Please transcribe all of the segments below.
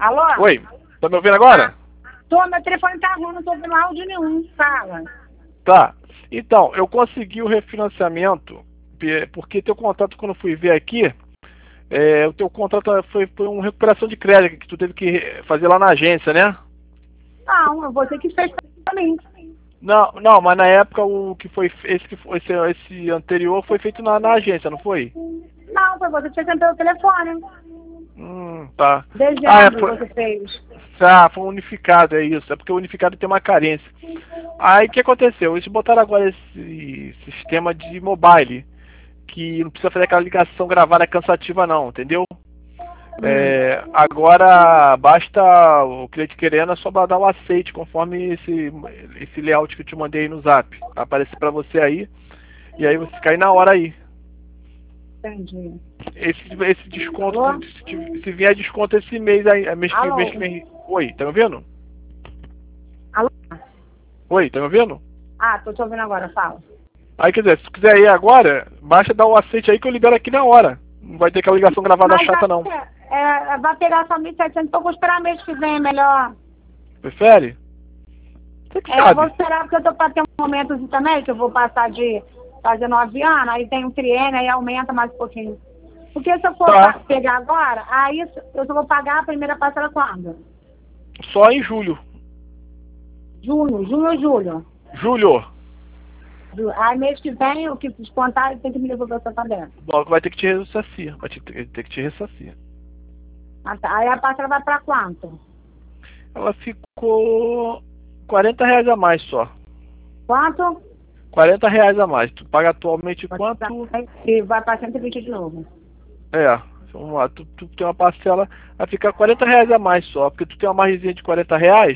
Alô? Oi, tá me ouvindo agora? Tô, meu telefone tá ruim, não tô ouvindo áudio nenhum. Fala. Tá. Então, eu consegui o refinanciamento, porque teu contrato, quando eu fui ver aqui, o teu contrato foi uma recuperação de crédito que tu teve que fazer lá na agência, né? Não, eu vou ter que fechar pra mim. Não, não, mas na época o que foi esse anterior foi feito na agência, não foi? Não, foi você que fez pelo telefone. Tá. Dezembro você fez. Foi unificado, é isso. É porque o unificado tem uma carência. Aí o que aconteceu? Eles botaram agora esse sistema de mobile, que não precisa fazer aquela ligação gravada cansativa não, entendeu? Agora basta o cliente querendo, é só dar o aceite conforme esse layout que eu te mandei aí no zap. Vai aparecer pra você aí, e aí você cai na hora aí. Entendi. Esse desconto, se vier desconto esse mês aí, mês que vem. Oi, tá me ouvindo? Alô? Oi, tá me ouvindo? Ah, tô te ouvindo agora, fala. Aí, quer dizer, se tu quiser ir agora, basta dar o aceite aí que eu libero aqui na hora. Não vai ter aquela ligação gravada chata, não. Vai pegar só 1.700, então eu vou esperar mês que vem, é melhor. Prefere? Você que sabe. Eu vou esperar porque eu tô pra ter um momento assim também, que eu vou passar de fazer 9 anos, aí tem um triênio, aí aumenta mais um pouquinho. Porque se eu for pegar agora, aí eu só vou pagar a primeira parcela quando? Só em julho. Junho ou julho? Julho. Aí mês que vem, o que descontar, tem que me devolver o Santander. Logo vai ter que te ressarcir. Vai ter que te ressarcir. Ah, tá. Aí a parcela vai pra quanto? Ela ficou R$40 a mais só. Quanto? R$40 a mais. Tu paga atualmente quanto? E vai pra 120 de novo. Vamos lá. Tu tem uma parcela, vai ficar R$40 a mais só. Porque tu tem uma margenzinha de R$40.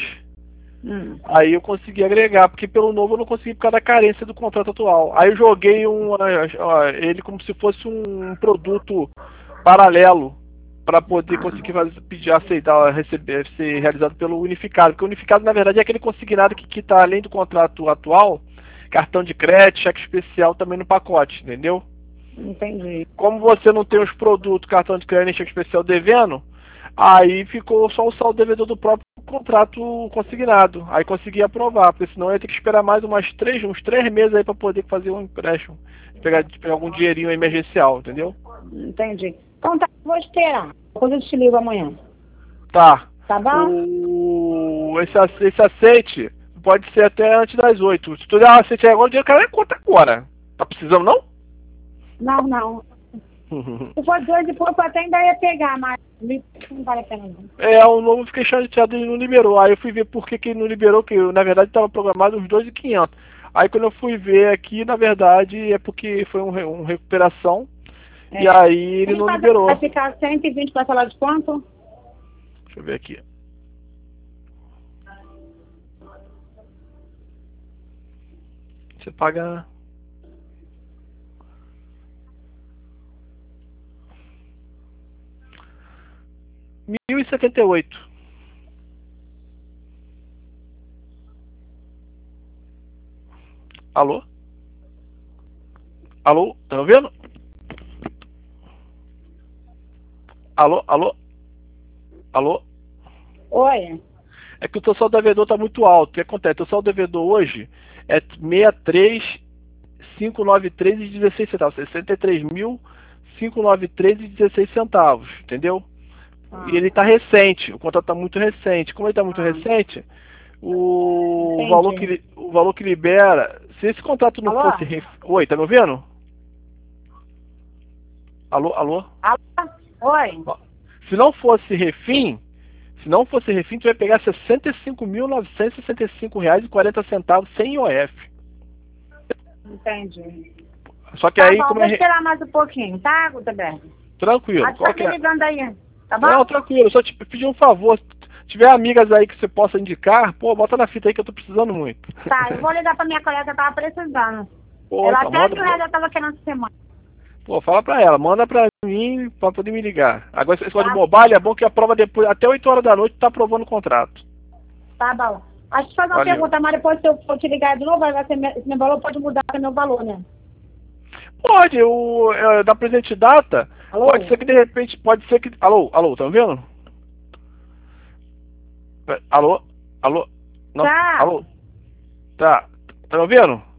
Aí eu consegui agregar, porque pelo novo eu não consegui por causa da carência do contrato atual. Aí eu joguei ele como se fosse um produto paralelo para poder conseguir pedir, aceitar, receber, ser realizado pelo unificado. Porque o unificado, na verdade, é aquele consignado que está além do contrato atual, cartão de crédito, cheque especial também no pacote, entendeu? Entendi. Como você não tem os produtos, cartão de crédito e cheque especial devendo, aí ficou só o saldo devedor do próprio contrato consignado. Aí consegui aprovar, porque senão eu ia ter que esperar mais uns 3 meses aí para poder fazer um empréstimo. Pegar algum dinheirinho emergencial, entendeu? Entendi. Então tá, vou esperar. Depois eu te ligo amanhã. Tá. Tá bom? Esse aceite pode ser até antes das 8. Se tu der um aceite aí agora, o dinheiro cai na conta agora. Tá precisando não? Não. Se for 2 e pouco, até ainda ia pegar, mas não vale a pena não. O novo fiquei chateado, ele não liberou. Aí eu fui ver por que ele não liberou, que na verdade estava programado uns 2.500. Aí quando eu fui ver aqui, na verdade, é porque foi uma recuperação. E aí ele não liberou. Vai ficar 120 para falar de quanto? Deixa eu ver aqui. Você paga... R$1.078. Alô? Alô? Tá me ouvindo? Alô? Oi. É que o teu saldo devedor tá muito alto. O que acontece? O teu saldo devedor hoje é 63.593,16 centavos. 63.593,16 centavos. Entendeu? E ele tá recente. O contrato tá muito recente. Como ele tá muito recente, o valor que libera... Se esse contrato não fosse... Oi, tá me ouvindo? Alô? Oi. Se não fosse refim, tu vai pegar R$65.965,40 sem IOF. Entendi. Só que aí... Vou esperar mais um pouquinho, tá, Gutenberg? Tranquilo. Tá me ligando aí, tá bom? Não, tranquilo. Só te pedir um favor. Se tiver amigas aí que você possa indicar, bota na fita aí que eu tô precisando muito. Tá, eu vou ligar pra minha colega que tava precisando. Ela até R$1.000 já tava querendo essa semana. Fala pra ela, manda pra mim pra poder me ligar. Agora, esse negócio de mobile é bom que a prova depois, até 8 horas da noite, tá aprovando o contrato. Tá bom. Acho que fazer uma pergunta, mas depois se eu for te ligar de novo, esse meu valor pode mudar o meu valor, né? Pode, da presente data, pode ser que de repente, Alô, tá me vendo? Alô? Alô? Não, Tá. alô? Tá me ouvindo?